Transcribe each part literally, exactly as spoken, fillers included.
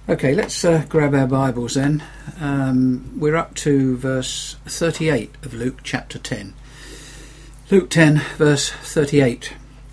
Okay, let's uh, grab our Bibles then. Um, we're up to verse thirty-eight of Luke chapter ten. Luke ten, verse thirty-eight.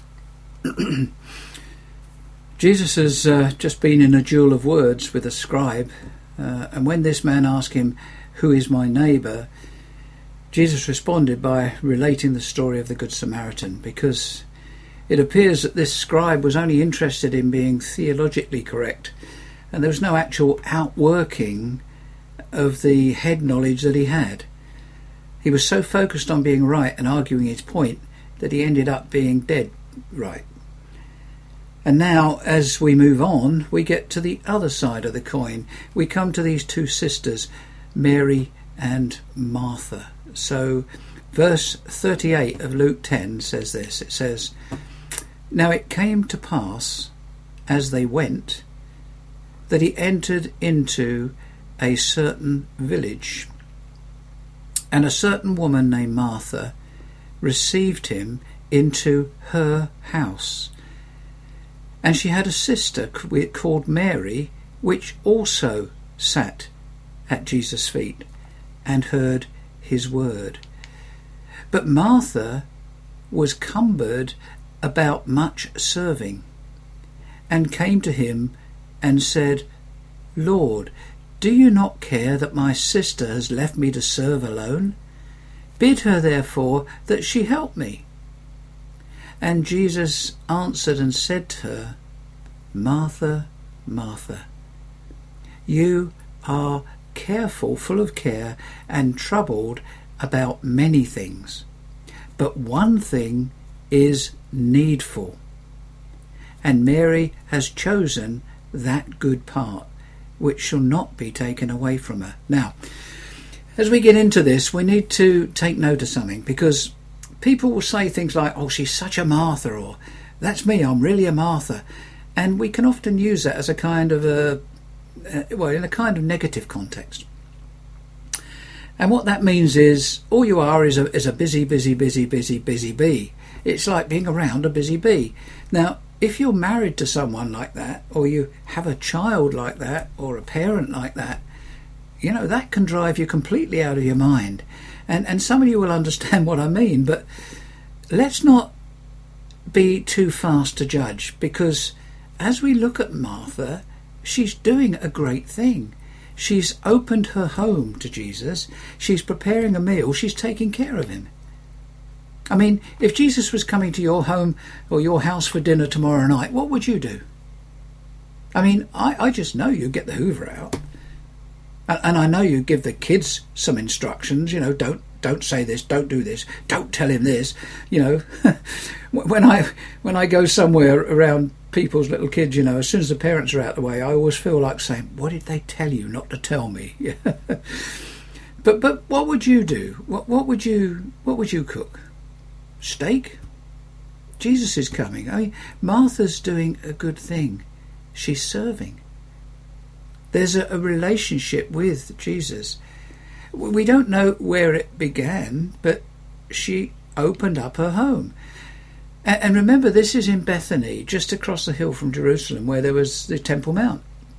Jesus has uh, just been in a duel of words with a scribe, uh, and when this man asked him, "Who is my neighbour?" Jesus responded by relating the story of the Good Samaritan, because it appears that this scribe was only interested in being theologically correct, and there was no actual outworking of the head knowledge that he had. He was so focused on being right and arguing his point that he ended up being dead right. And now, as we move on, we get to the other side of the coin. We come to these two sisters, Mary and Martha. So, verse thirty-eight of Luke ten says this. It says, "Now it came to pass, as they went, that he entered into a certain village, and a certain woman named Martha received him into her house. And she had a sister called Mary, which also sat at Jesus' feet and heard his word. But Martha was cumbered about much serving, and came to him and said, Lord, do you not care that my sister has left me to serve alone? Bid her therefore that she help me. And Jesus answered and said to her, Martha, Martha, you are careful, full of care, and troubled about many things. But one thing is needful, and Mary has chosen that good part, which shall not be taken away from her." Now, as we get into this, we need to take note of something, because people will say things like, "Oh, she's such a Martha," or "That's me, I'm really a Martha," and we can often use that as a kind of a uh, well, in a kind of negative context. And what that means is all you are is a is a busy, busy, busy, busy, busy bee. It's like being around a busy bee. Now, if you're married to someone like that, or you have a child like that, or a parent like that, you know, that can drive you completely out of your mind. And and some of you will understand what I mean, but let's not be too fast to judge, because as we look at Martha, she's doing a great thing. She's opened her home to Jesus. She's preparing a meal. She's taking care of him. I mean, if Jesus was coming to your home or your house for dinner tomorrow night, what would you do? I mean, I, I just know you get the Hoover out. And, and I know you give the kids some instructions, you know, don't don't say this, don't do this, don't tell him this. You know, when I when I go somewhere around people's little kids, you know, as soon as the parents are out of the way, I always feel like saying, what did they tell you not to tell me? but but what would you do? What what would you what would you cook? Steak? Jesus is coming. I mean, Martha's doing a good thing. She's serving. There's a, a relationship with Jesus. We don't know where it began, but she opened up her home. And, and remember, this is in Bethany, just across the hill from Jerusalem, where there was the Temple Mount.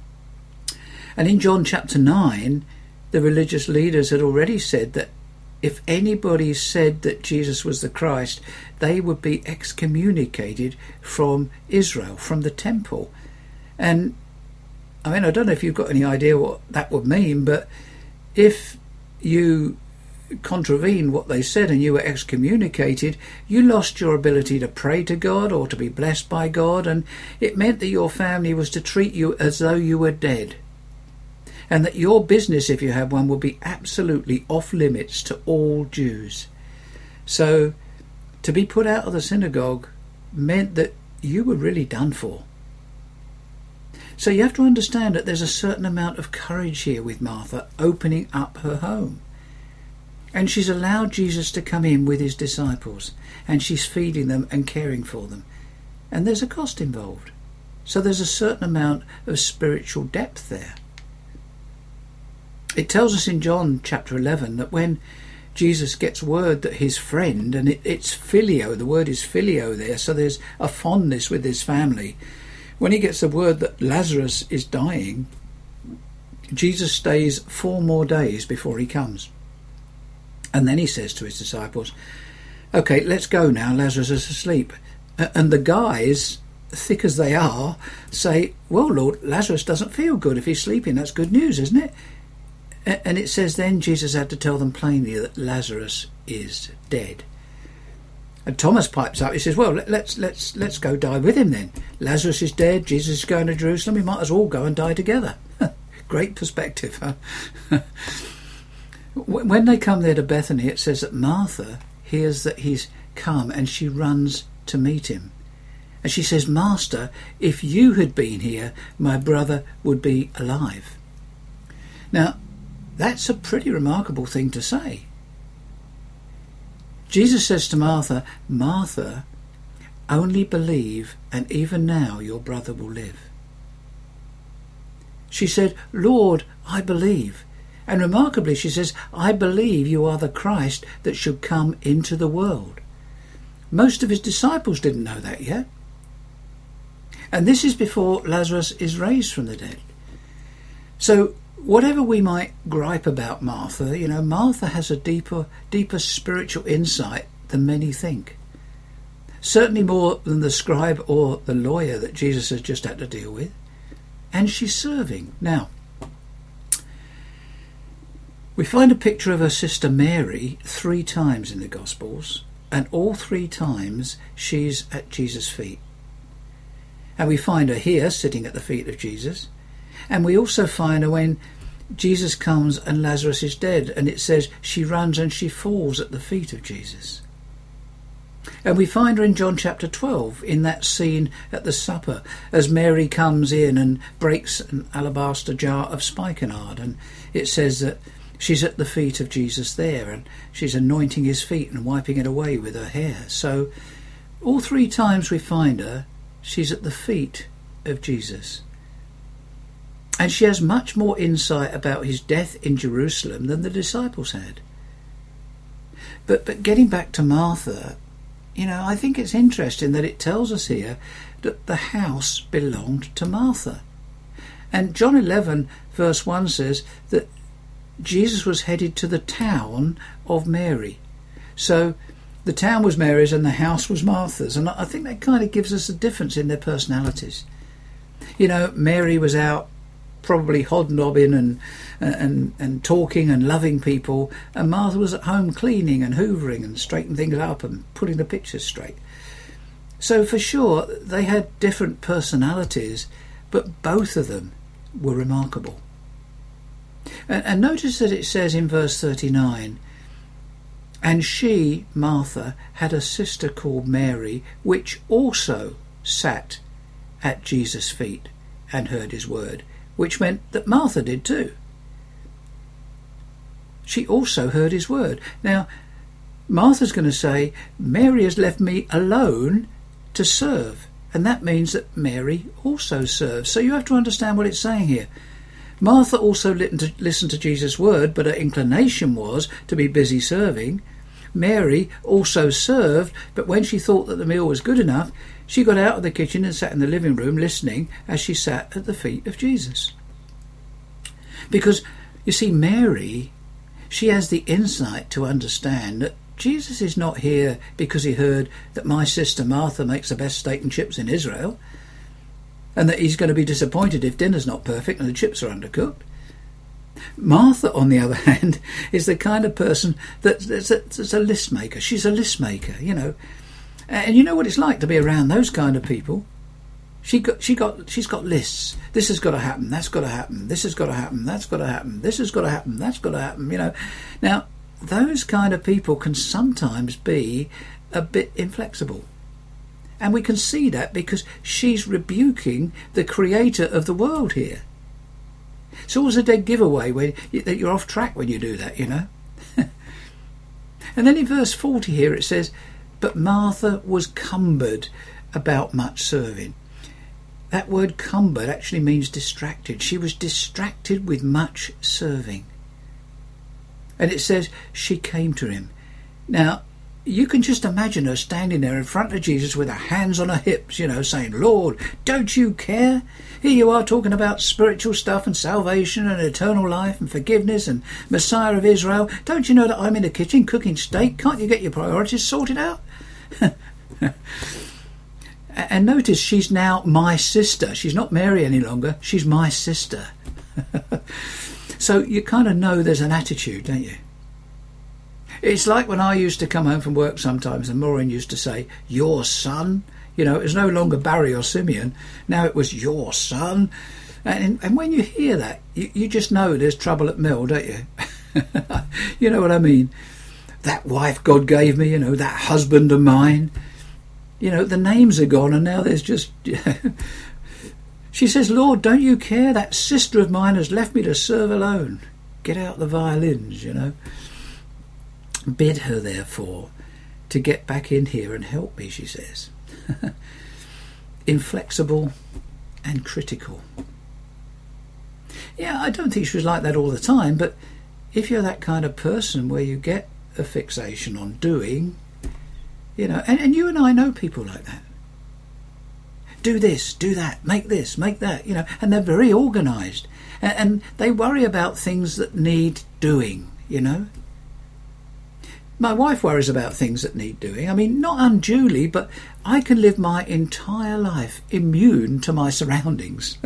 And in John chapter nine, the religious leaders had already said that if anybody said that Jesus was the Christ, they would be excommunicated from Israel, from the temple. And I mean, I don't know if you've got any idea what that would mean, but if you contravene what they said and you were excommunicated, you lost your ability to pray to God or to be blessed by God, and it meant that your family was to treat you as though you were dead. And that your business, if you had one, would be absolutely off limits to all Jews. So to be put out of the synagogue meant that you were really done for. So you have to understand that there's a certain amount of courage here with Martha opening up her home. And she's allowed Jesus to come in with his disciples, and she's feeding them and caring for them. And there's a cost involved. So there's a certain amount of spiritual depth there. It tells us in John chapter eleven that when Jesus gets word that his friend, and it, it's filio, the word is filio there, so there's a fondness with his family. When he gets the word that Lazarus is dying, Jesus stays four more days before he comes. And then he says to his disciples, okay, let's go now, Lazarus is asleep. And the guys, thick as they are, say, well, Lord, Lazarus doesn't feel good if he's sleeping. That's good news, isn't it? And it says then Jesus had to tell them plainly that Lazarus is dead. And Thomas pipes up. He says, well, let's let's let's go die with him then. Lazarus is dead. Jesus is going to Jerusalem. We might as well go and die together. Great perspective, huh? When they come there to Bethany, it says that Martha hears that he's come and she runs to meet him. And she says, Master, if you had been here, my brother would be alive. Now, that's a pretty remarkable thing to say. Jesus says to Martha, Martha, only believe, and even now your brother will live. She said, Lord, I believe. And remarkably, she says, I believe you are the Christ that should come into the world. Most of his disciples didn't know that yet. And this is before Lazarus is raised from the dead. So whatever we might gripe about Martha, you know, Martha has a deeper, deeper spiritual insight than many think. Certainly more than the scribe or the lawyer that Jesus has just had to deal with. And she's serving. Now, we find a picture of her sister Mary three times in the Gospels, and all three times she's at Jesus' feet. And we find her here sitting at the feet of Jesus. And we also find her when Jesus comes and Lazarus is dead, and it says she runs and she falls at the feet of Jesus. And we find her in John chapter twelve, in that scene at the supper, as Mary comes in and breaks an alabaster jar of spikenard, and it says that she's at the feet of Jesus there, and she's anointing his feet and wiping it away with her hair. So all three times we find her, she's at the feet of Jesus. And she has much more insight about his death in Jerusalem than the disciples had. But but getting back to Martha, you know, I think it's interesting that it tells us here that the house belonged to Martha. And John eleven verse one says that Jesus was headed to the town of Mary. So the town was Mary's and the house was Martha's. And I think that kind of gives us a difference in their personalities. You know, Mary was out probably hobnobbing and, and, and talking and loving people, and Martha was at home cleaning and hoovering and straightening things up and putting the pictures straight. So for sure, they had different personalities, but both of them were remarkable. And, and notice that it says in verse thirty-nine, and she, Martha, had a sister called Mary, which also sat at Jesus' feet and heard his word, which meant that Martha did too. She also heard his word. Now, Martha's going to say, Mary has left me alone to serve. And that means that Mary also serves. So you have to understand what it's saying here. Martha also listened to Jesus' word, but her inclination was to be busy serving. Mary also served, but when she thought that the meal was good enough, she got out of the kitchen and sat in the living room listening as she sat at the feet of Jesus. Because, you see, Mary, she has the insight to understand that Jesus is not here because he heard that my sister Martha makes the best steak and chips in Israel, and that he's going to be disappointed if dinner's not perfect and the chips are undercooked. Martha, on the other hand, is the kind of person that, that's, a, that's a list maker. She's a list maker, you know. And you know what it's like to be around those kind of people. She got, she got, she's got lists. This has got to happen. That's got to happen. This has got to happen. That's got to happen. This has got to happen. That's got to happen. You know. Now, those kind of people can sometimes be a bit inflexible, and we can see that because she's rebuking the creator of the world here. It's always a dead giveaway when that you're off track when you do that, you know. And then in verse forty here it says, but Martha was cumbered about much serving. That word cumbered actually means distracted. She was distracted with much serving. And it says she came to him. Now, you can just imagine her standing there in front of Jesus with her hands on her hips, you know, saying, Lord, don't you care? Here you are talking about spiritual stuff and salvation and eternal life and forgiveness and Messiah of Israel. Don't you know that I'm in the kitchen cooking steak? Can't you get your priorities sorted out? And notice she's now my sister. She's not Mary any longer. She's my sister. So you kind of know there's an attitude, don't you? It's like when I used to come home from work sometimes and Maureen used to say, your son. You know, it was no longer Barry or Simeon. Now it was your son. And, and when you hear that, you, you just know there's trouble at mill, don't you? You know what I mean? That wife God gave me, you know, that husband of mine. You know, the names are gone and now there's just... She says, Lord, don't you care? That sister of mine has left me to serve alone. Get out the violins, you know. Bid her, therefore, to get back in here and help me, she says. Inflexible and critical. Yeah, I don't think she was like that all the time, but if you're that kind of person where you get a fixation on doing, you know, and, and you and I know people like that. Do this, do that, make this, make that, you know, and they're very organised. And, and they worry about things that need doing, you know. My wife worries about things that need doing. I mean, not unduly, but I can live my entire life immune to my surroundings.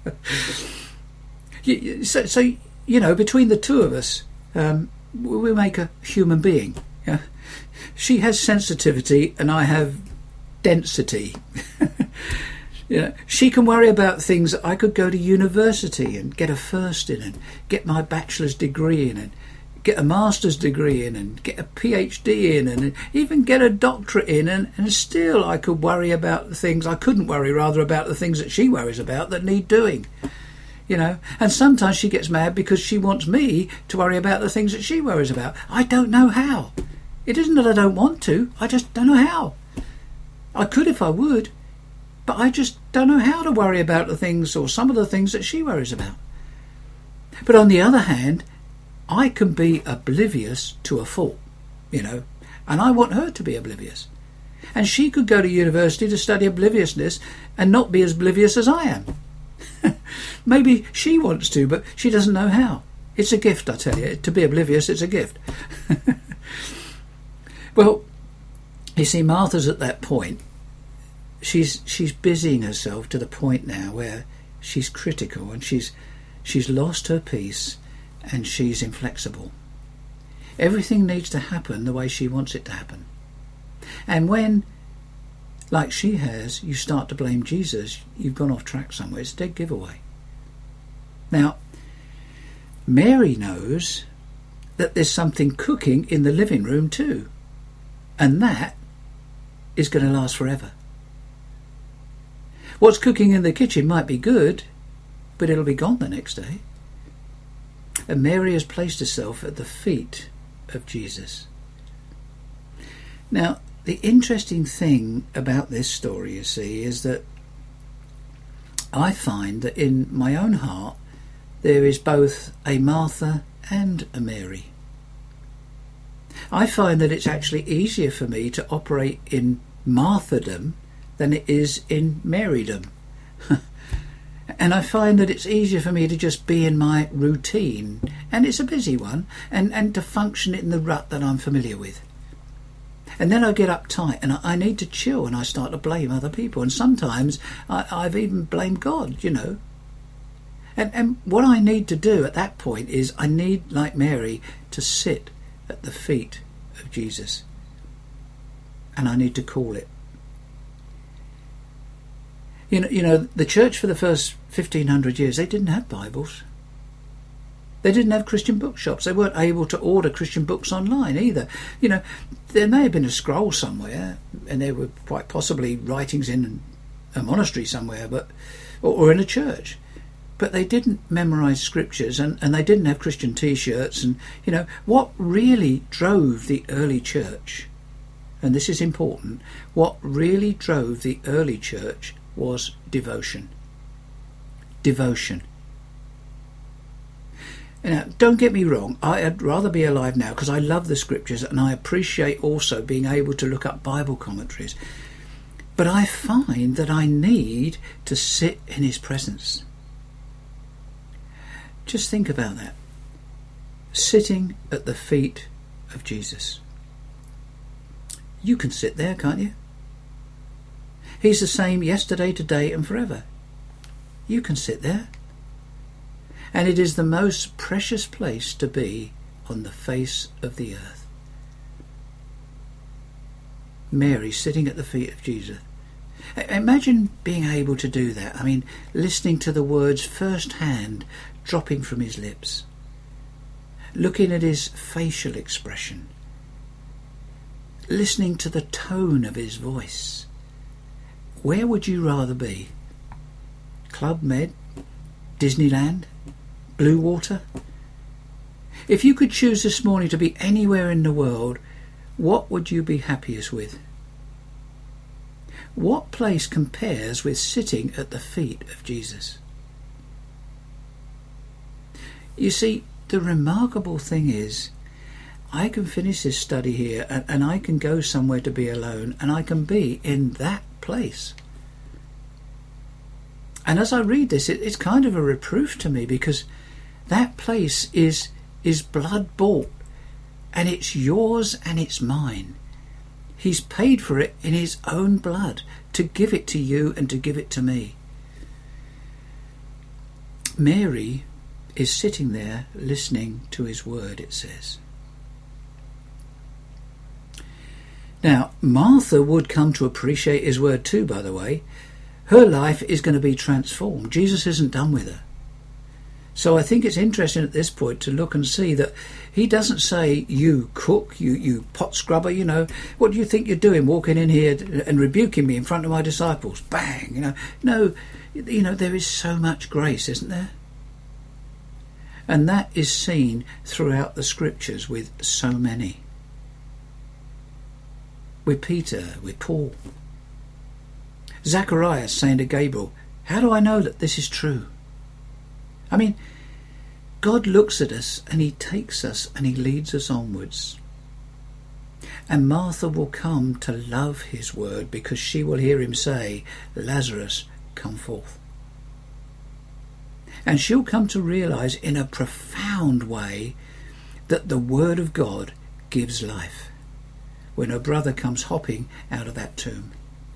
so, so, you know, between the two of us, um, we make a human being. Yeah? She has sensitivity and I have density. You know, she can worry about things that I could go to university and get a first in and get my bachelor's degree in and get a master's degree in and get a PhD in and even get a doctorate in, and, and still I could worry about the things I couldn't worry rather about the things that she worries about that need doing, you know. And sometimes she gets mad because she wants me to worry about the things that she worries about. I don't know how. It isn't that I don't want to, I just don't know how. I could if I would, but I just don't know how to worry about the things or some of the things that she worries about. But on the other hand, I can be oblivious to a fault, you know, and I want her to be oblivious. And she could go to university to study obliviousness and not be as oblivious as I am. Maybe she wants to, but she doesn't know how. It's a gift, I tell you. To be oblivious, it's a gift. Well, you see, Martha's at that point. She's she's busying herself to the point now where she's critical and she's she's lost her peace. And she's inflexible. Everything needs to happen the way she wants it to happen. And when, like she has, you start to blame Jesus, you've gone off track somewhere. It's a dead giveaway. Now, Mary knows that there's something cooking in the living room too. And that is going to last forever. What's cooking in the kitchen might be good, but it'll be gone the next day. And Mary has placed herself at the feet of Jesus. Now, the interesting thing about this story, you see, is that I find that in my own heart there is both a Martha and a Mary. I find that it's actually easier for me to operate in Marthadom than it is in Marydom. And I find that it's easier for me to just be in my routine, and it's a busy one, and, and to function in the rut that I'm familiar with. And then I get uptight and I, I need to chill and I start to blame other people. And sometimes I, I've even blamed God, you know. And, and what I need to do at that point is I need, like Mary, to sit at the feet of Jesus. And I need to call it. You know, you know, the church for the first fifteen hundred years, they didn't have Bibles. They didn't have Christian bookshops. They weren't able to order Christian books online either. You know, there may have been a scroll somewhere, and there were quite possibly writings in a monastery somewhere, but or, or in a church. But they didn't memorise scriptures, and, and they didn't have Christian T-shirts. And, you know, what really drove the early church, and this is important, what really drove the early church was devotion. Devotion. Now, don't get me wrong, I'd rather be alive now because I love the scriptures and I appreciate also being able to look up Bible commentaries. But I find that I need to sit in his presence. Just think about that. Sitting at the feet of Jesus. You can sit there, can't you? He's the same yesterday, today and forever. You can sit there. And it is the most precious place to be on the face of the earth. Mary sitting at the feet of Jesus. Imagine being able to do that. I mean, listening to the words firsthand dropping from his lips. Looking at his facial expression. Listening to the tone of his voice. Where would you rather be? Club Med? Disneyland? Blue Water? If you could choose this morning to be anywhere in the world, what would you be happiest with? What place compares with sitting at the feet of Jesus? You see, the remarkable thing is, I can finish this study here and, and I can go somewhere to be alone and I can be in that place. And as I read this, it, it's kind of a reproof to me because that place is is blood bought and it's yours and it's mine. He's paid for it in his own blood to give it to you and to give it to me. Mary is sitting there listening to his word, it says. Now, Martha would come to appreciate his word too, by the way. Her life is going to be transformed. Jesus isn't done with her. So I think it's interesting at this point to look and see that he doesn't say, you cook, you, you pot scrubber, you know, what do you think you're doing walking in here and rebuking me in front of my disciples? Bang, you know. No, you know, there is so much grace, isn't there? And that is seen throughout the scriptures with so many. With Peter, with Paul. Zacharias saying to Gabriel, how do I know that this is true? I mean, God looks at us and he takes us and he leads us onwards. And Martha will come to love his word because she will hear him say, Lazarus, come forth. And she'll come to realise in a profound way that the word of God gives life when her brother comes hopping out of that tomb.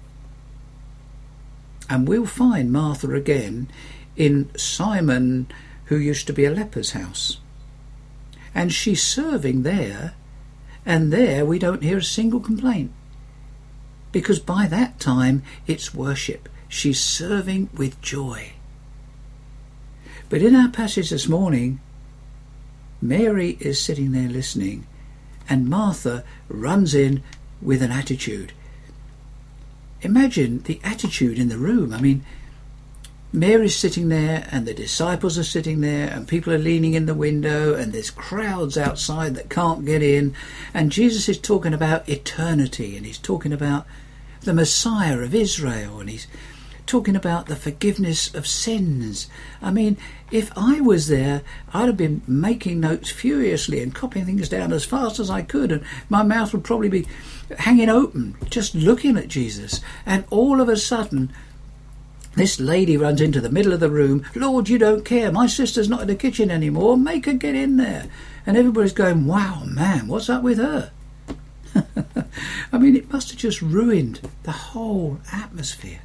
And we'll find Martha again in Simon, who used to be a leper's house. And she's serving there, and there we don't hear a single complaint. Because by that time it's worship. She's serving with joy. But in our passage this morning, Mary is sitting there listening, and Martha runs in with an attitude. Imagine the attitude in the room. I mean, Mary's sitting there and the disciples are sitting there and people are leaning in the window and there's crowds outside that can't get in, and Jesus is talking about eternity and he's talking about the Messiah of Israel and he's talking about the forgiveness of sins. I mean, if I was there, I'd have been making notes furiously and copying things down as fast as I could, and my mouth would probably be hanging open just looking at Jesus. And all of a sudden this lady runs into the middle of the room. Lord, you don't care, my sister's not in the kitchen anymore, make her get in there. And everybody's going, wow, man, what's up with her? I mean, it must have just ruined the whole atmosphere.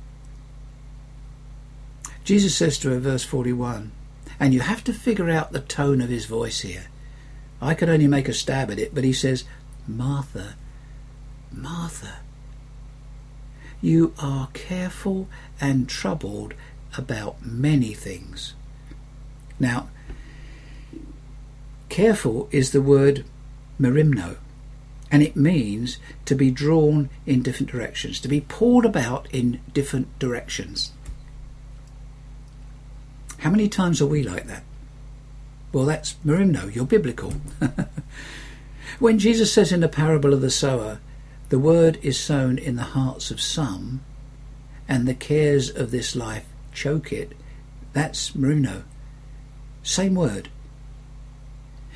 Jesus says to her, verse forty-one, and you have to figure out the tone of his voice here. I can only make a stab at it, but he says, Martha, Martha, you are careful and troubled about many things. Now, careful is the word merimno, and it means to be drawn in different directions, to be pulled about in different directions. How many times are we like that? Well, that's merimno, you're biblical. When Jesus says in the parable of the sower, the word is sown in the hearts of some, and the cares of this life choke it, that's merimno. Same word.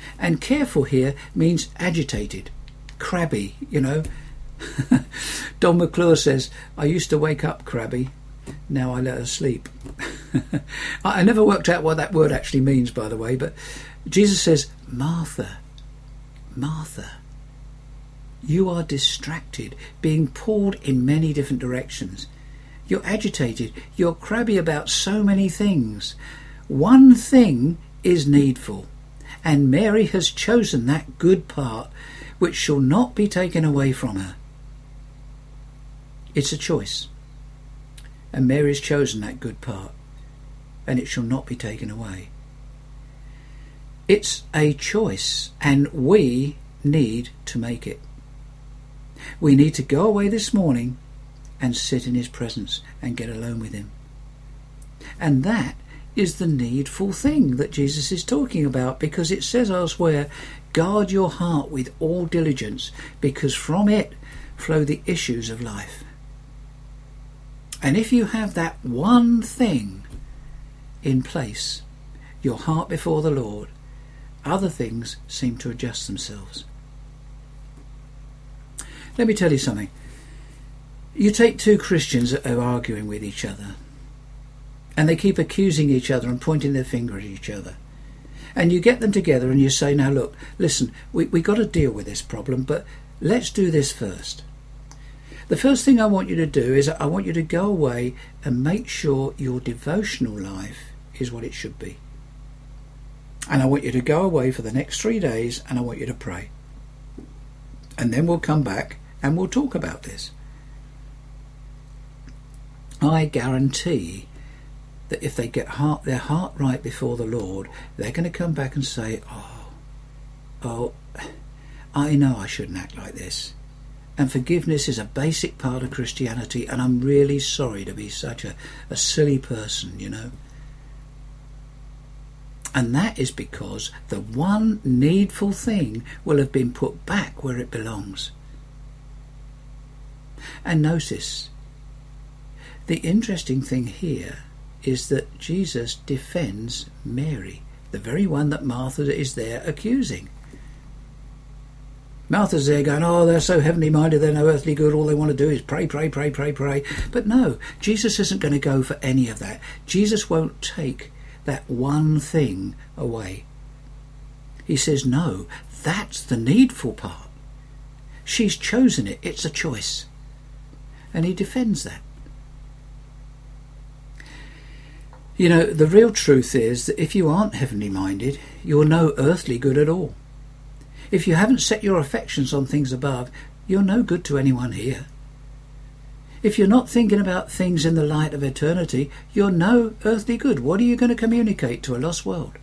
And careful here means agitated, crabby, you know. Don McClure says, I used to wake up crabby, now I let her sleep. I never worked out what that word actually means, by the way, but Jesus says, Martha, Martha, you are distracted, being pulled in many different directions. You're agitated, you're crabby about so many things. One thing is needful, and Mary has chosen that good part which shall not be taken away from her. It's a choice, and Mary's chosen that good part, and it shall not be taken away. It's a choice, and we need to make it. We need to go away this morning and sit in his presence and get alone with him. And that is the needful thing that Jesus is talking about, because it says elsewhere, guard your heart with all diligence, because from it flow the issues of life. And if you have that one thing in place, your heart before the Lord, other things seem to adjust themselves. Let me tell you something. You take two Christians that are arguing with each other, and they keep accusing each other and pointing their finger at each other. And you get them together and you say, now look, listen, we we got to deal with this problem, but let's do this first. The first thing I want you to do is I want you to go away and make sure your devotional life is what it should be. And I want you to go away for the next three days and I want you to pray. And then we'll come back and we'll talk about this. I guarantee that if they get heart, their heart right before the Lord, they're going to come back and say, oh, oh, I know I shouldn't act like this. And forgiveness is a basic part of Christianity, and I'm really sorry to be such a, a silly person, you know. And that is because the one needful thing will have been put back where it belongs. And notice, the interesting thing here is that Jesus defends Mary, the very one that Martha is there accusing. Martha's there going, oh, they're so heavenly minded, they're no earthly good, all they want to do is pray, pray, pray, pray, pray. But no, Jesus isn't going to go for any of that. Jesus won't take that one thing away. He says, no, that's the needful part. She's chosen it, it's a choice. And he defends that. You know, the real truth is that if you aren't heavenly minded, you're no earthly good at all. If you haven't set your affections on things above, you're no good to anyone here. If you're not thinking about things in the light of eternity, you're no earthly good. What are you going to communicate to a lost world?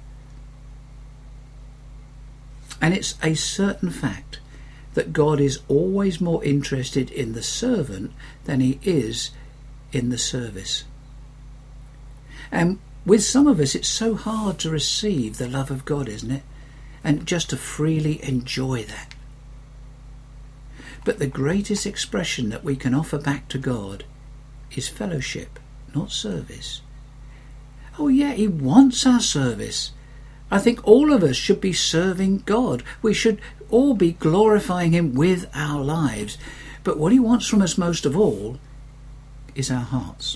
And it's a certain fact that God is always more interested in the servant than he is in the service. And with some of us, it's so hard to receive the love of God, isn't it? And just to freely enjoy that. But the greatest expression that we can offer back to God is fellowship, not service. Oh yeah, he wants our service. I think all of us should be serving God. We should all be glorifying him with our lives. But what he wants from us most of all is our hearts.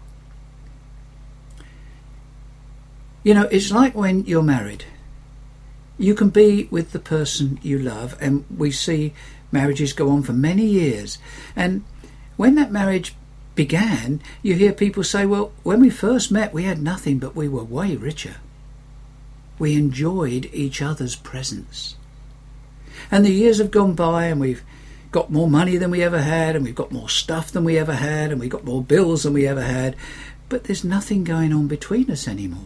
You know, it's like when you're married. You can be with the person you love, and we see marriages go on for many years. And when that marriage began, you hear people say, well, when we first met, we had nothing, but we were way richer. We enjoyed each other's presence. And the years have gone by, and we've got more money than we ever had, and we've got more stuff than we ever had, and we've got more bills than we ever had. But there's nothing going on between us anymore.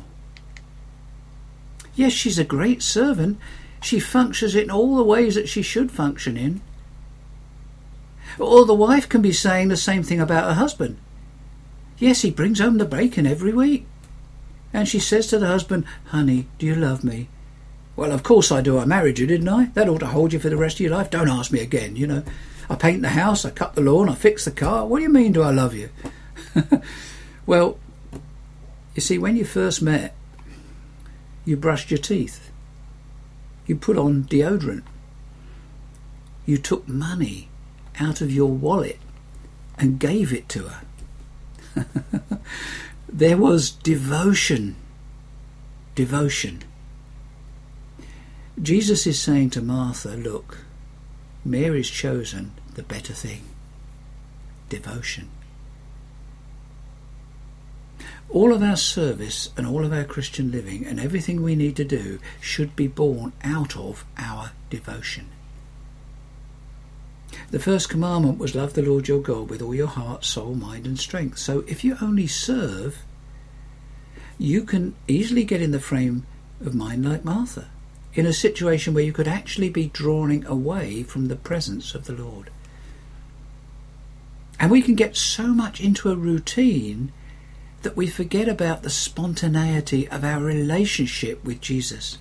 Yes, she's a great servant. She functions in all the ways that she should function in. Or the wife can be saying the same thing about her husband. Yes, he brings home the bacon every week. And she says to the husband, honey, do you love me? Well, of course I do. I married you, didn't I? That ought to hold you for the rest of your life. Don't ask me again, you know. I paint the house, I cut the lawn, I fix the car. What do you mean, do I love you? Well, you see, when you first met, you brushed your teeth. You put on deodorant. You took money out of your wallet and gave it to her. There was devotion. Devotion. Jesus is saying to Martha, look, Mary's chosen the better thing. Devotion. All of our service and all of our Christian living and everything we need to do should be born out of our devotion. The first commandment was love the Lord your God with all your heart, soul, mind and strength. So if you only serve, you can easily get in the frame of mind like Martha, in a situation where you could actually be drawing away from the presence of the Lord. And we can get so much into a routine that we forget about the spontaneity of our relationship with Jesus.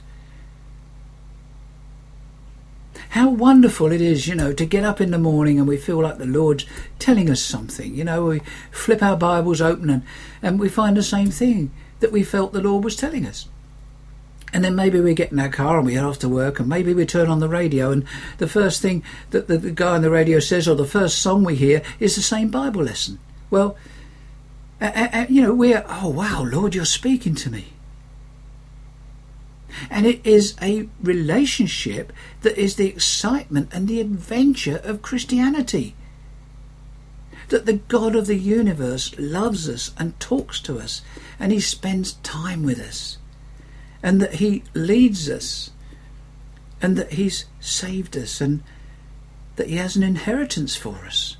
How wonderful it is, you know, to get up in the morning and we feel like the Lord's telling us something. You know, we flip our Bibles open and, and we find the same thing that we felt the Lord was telling us. And then maybe we get in our car and we head off to work, and maybe we turn on the radio and the first thing that the, the guy on the radio says, or the first song we hear, is the same Bible lesson. Well, uh, uh, you know, we're, oh wow, Lord, you're speaking to me. And it is a relationship that is the excitement and the adventure of Christianity. That the God of the universe loves us and talks to us, and he spends time with us, and that he leads us, and that he's saved us, and that he has an inheritance for us,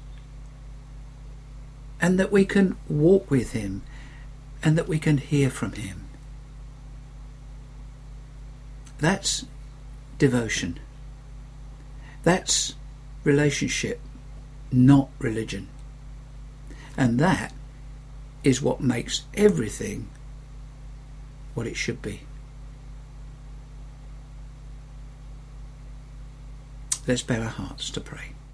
and that we can walk with him, and that we can hear from him. That's devotion. That's relationship, not religion. And that is what makes everything what it should be. Let's bow our hearts to pray.